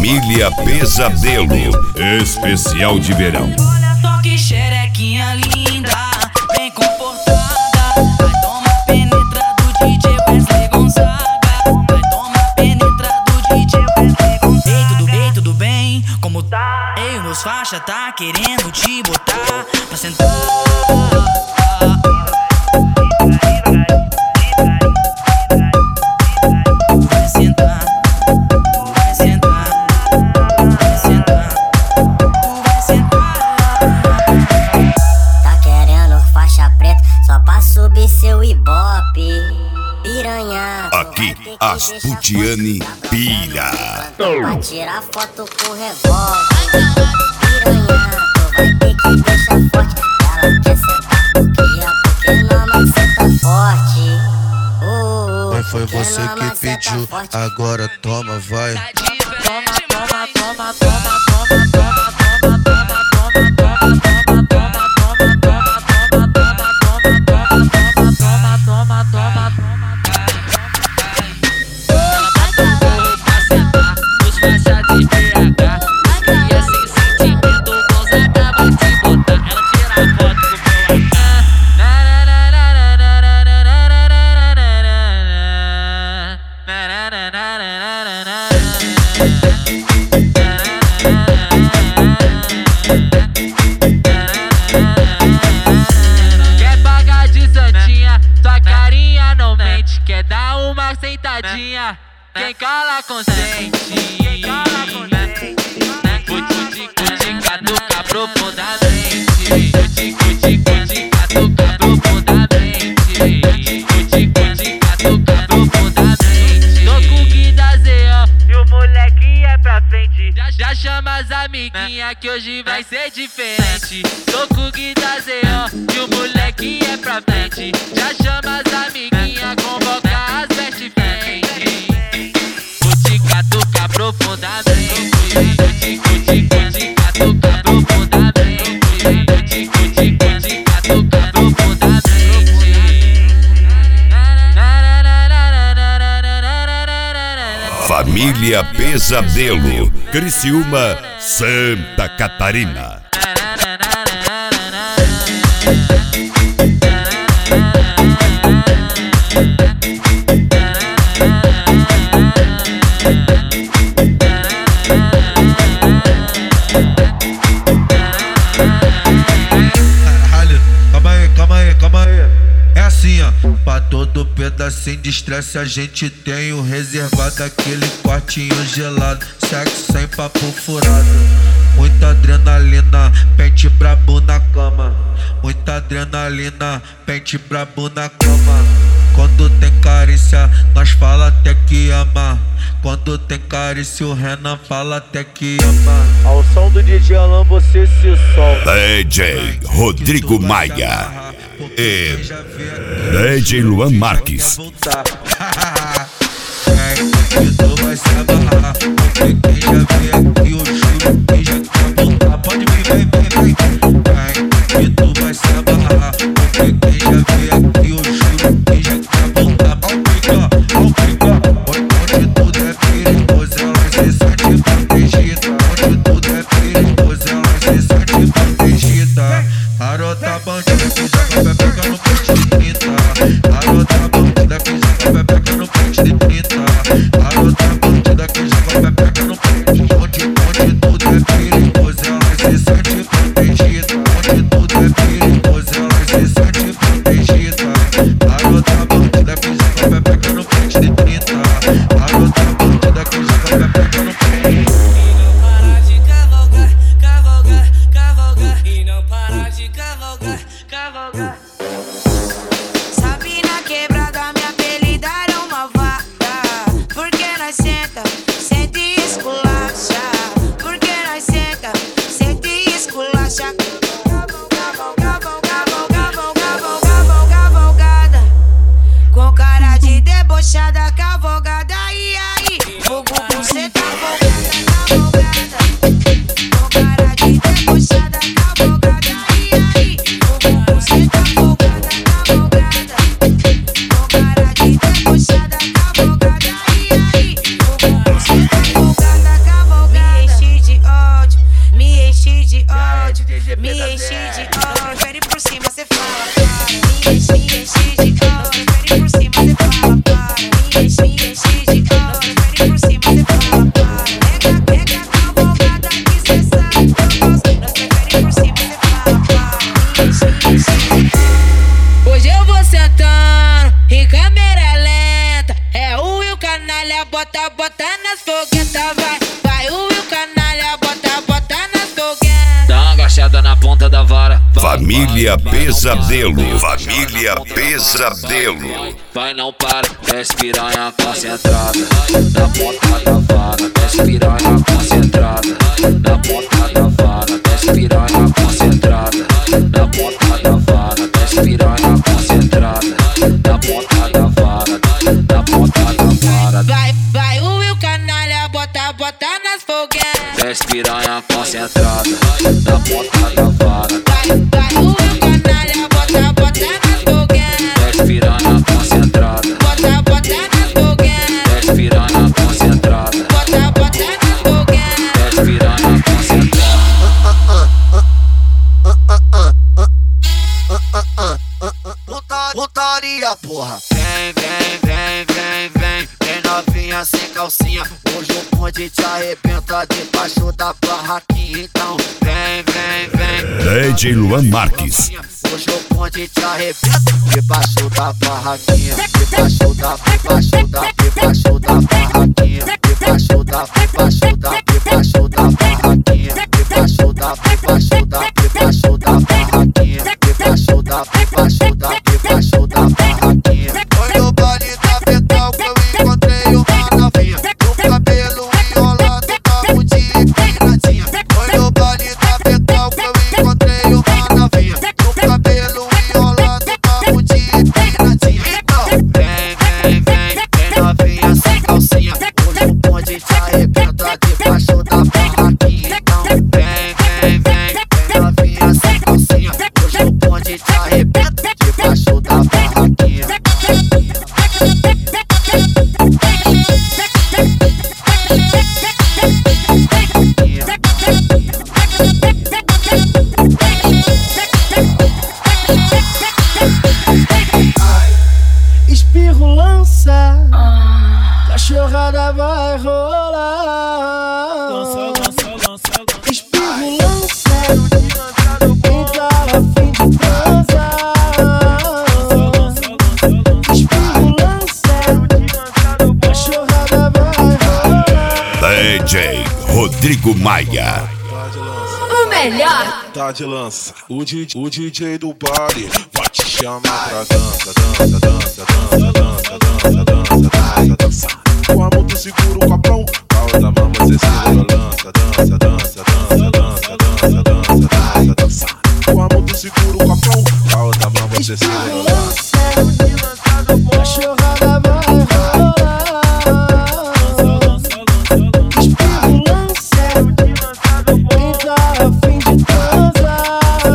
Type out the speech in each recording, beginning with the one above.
Família Pesadelo, especial de verão. Olha só que xerequinha linda, bem comportada. Vai tomar penetra do DJ Wesley Gonzaga. Vai tomar penetra do DJ Wesley Gonzaga. Ei, tudo bem, tudo bem? Como tá? Ei, meus faixa tá querendo te botar pra sentar. Subir seu ibope, piranha. Aqui, Asputiane pira. Pra tirar foto com revólver. Piranha, tu vai ter que deixar forte. Ela quer sentar porque não senta forte. Foi você que pediu, agora toma, vai. Toma, toma, toma, toma, toma. Quer pagar de santinha, tua carinha não mente. Quer dar uma sentadinha, quem cala consente. Cuti, catuca profundamente. Cuti, catuca profundamente. Cuti, catuca profundamente. Tô com o Gui da Zeão e o molequinho é pra frente. Já chama as amiguinhas que hoje vai ser diferente. Tô com o Gui da Zeão e o molequinho é pra frente. Já chama as amiguinhas, convoca as best friends. Cuti, catuca profundamente. Cuti, catuca profundamente. Cuti, catuca profundamente. Família Pesadelo, Criciúma, Santa Catarina. Caralho, calma aí. É assim, ó. Pra todo pedacinho de estresse a gente tem o reservado, aquele quartinho gelado, sexo sem papo furado. Muita adrenalina, pente brabo na cama. Muita adrenalina, pente brabo na cama. Quando tem carícia, nós fala até que ama. Quando tem carícia, o Renan fala até que ama. Ao som do DJ Alan você se solta. DJ Rodrigo Maia e DJ Luan Marques. Tu vai se abarrar, porque quem já veio aqui, eu juro que já quer voltar. Pode vir, vem. E tu vai se abarrar, porque quem já veio aqui, eu juro que já quer voltar. Ao pica, onde tudo é perigoso, ela se sente protegida. Onde tudo é perigoso, ela se sente protegida. Garota bandida que joga pepeca no poste de 30. Garota bandida que joga pepeca no poste de 30. Garota bandida que joga pepeca no poste de 30. Onde tudo é perigoso, ela se sente protegida. Onde tudo é perigoso, ela se sente protegida. Garota bandida que joga pepeca no poste de 30. Garota bandida que joga pepeca no poste de 30. E não para de cavalgar. Sabe, na quebrada minha apelida era uma vaca. Porque nós senta e esculacha. Porque nós senta e esculacha. Cavalgada, com cara de debochada, cavalgada. E aí, bumbum cê tá cavalgada. Com cara de debochada, cavalgada. E aí, bumbum cê tá cavalgada. Com cara de debochada, cavalgada. E aí, bumbum cê tá cavalgada. bota, bota nas foguetas, vai, vai, o Will Canalha, bota, bota nas foguetas. Dá uma agachada na ponta da vara. Família Pesadelo. Família Pesadelo. Vai, não para, desce piranha concentrada. Na ponta da vara, desce piranha concentrada. Na ponta da vara, desce piranha concentrada. Na ponta da vara, desce piranha concentrada. Na ponta da vara, na ponta da vara. Vai, vai, o Will Canalha, bota, bota nas foguetas. Desce piranha concentrada. Na ponta da vara. Vai, vai, o Will Canalha, bota, bota nas foguetas. Desce piranha concentrada. Bota, bota nas foguetas. Desce piranha concentrada. Bota, bota nas foguetas. Desce piranha concentrada. Putaria, porra. Vem, vem, vem, vem, vem. Vem novinha sem calcinha. Hoje o bonde te arrebenta debaixo da barraquinha. Então vem, vem, vem. DJ Luan Marques. Hoje o bonde te arrebenta debaixo da barraquinha. Debaixo da barraquinha. Debaixo da barraquinha. Debaixo da barraquinha. Debaixo da barraquinha. Debaixo da barraquinha. Foi no baile da Betal que eu encontrei uma novinha. No cabelo enrolado, papo de piradinha. Foi no baile da Betal que eu encontrei uma novinha. No cabelo enrolado, papo de piradinha. Então, vem, vem, vem, vem novinha sem calcinha. Hoje o bonde te arrebenta debaixo da barraquinha. Então, vem, vem, vem, vem novinha sem calcinha. Hoje o bonde te arrebenta debaixo da barraquinha. Espirro lança, cachorrada vai rolar. Espirro lança, quem tá a fim de transar. Espirro lança, cachorrada vai rolar. DJ Rodrigo Maia. O melhor. Tá de lança, o DJ do baile vai te chamar pra dança, dança, dança, dança, dança, dança, dança, dança, dança. Com a mão tu segura o copão, com a outra mão você segura a lança, dança, dança, dança, dança, dança, dança, dança, dança. Com a mão tu segura o copão, com a outra mão você segura a lança. Cachorrada vai rolar. Espirro lança, quem tá a fim de transar.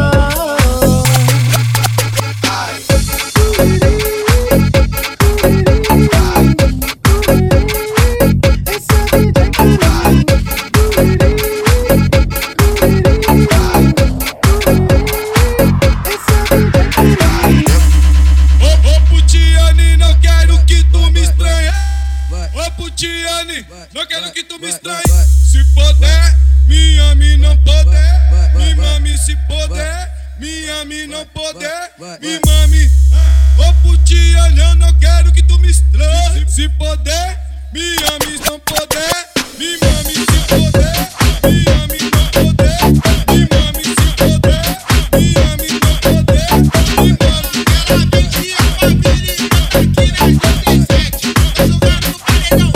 Não quero que tu me estranhe. Se puder, minha mi não poder. Me mame se puder, minha mi não poder. Me mame. Ô Putiane, eu não quero que tu me estranhe. Se puder, minha mi não poder. Me mame se puder, minha mi não poder. Me mame se puder, minha mi não poder. Me mame. Ela vendia a família aqui na 57. Eu jogava no paredão.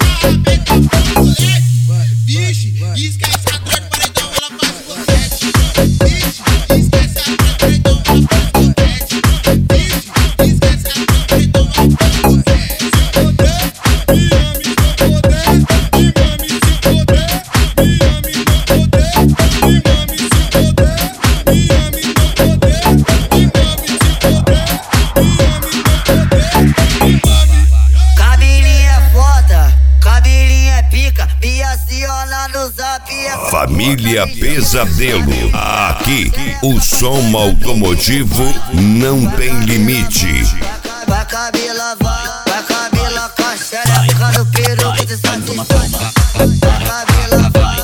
Vixe, esquece a dor do paredão, ela faz confete. Vixe, esquece a dor do paredão, ela faz confete. Vixe, esquece a dor do paredão, ela faz confete. Se poder, me ame se poder. Me mame se poder, me ame não poder. Me mame se poder, me ame não poder. Me mame se poder, me ame não poder. Me mame. Cabelinho é foda, cabelinho é pica. Me aciona no zap. Família Pesadelo. Aqui, o som automotivo não tem limite. Vai cabela, vai cabela, caixera, fica no peru de satisfação. Vai cabela, vai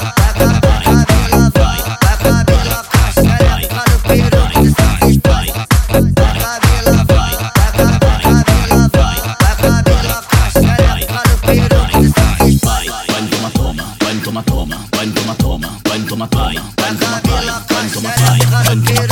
cabela, caixera, fica no peru de satisfação. Vai cabela, vai cabela, caixera, fica no peru de satisfação. xereca roqueira.